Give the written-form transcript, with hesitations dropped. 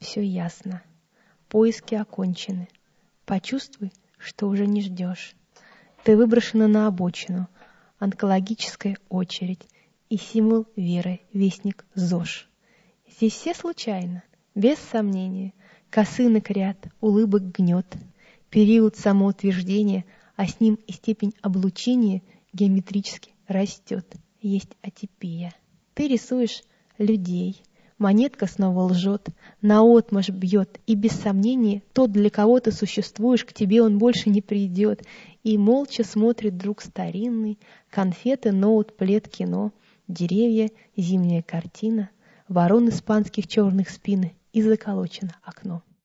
все ясно. Поиски окончены. Почувствуй, что уже не ждешь. Ты выброшена на обочину. Онкологическая очередь. И символ веры, вестник ЗОЖ. Здесь все случайно, без сомнения. Косынок ряд, улыбок гнет. Период самоутверждения, а с ним и степень облучения геометрически растет. Есть атипия. Ты рисуешь людей. Монетка снова лжет, наотмашь бьет, и без сомнения тот, для кого ты существуешь, к тебе он больше не придет. И молча смотрит друг старинный, конфеты, ноут, плед, кино, деревья, зимняя картина, ворон испанских черных спины, и заколочено окно.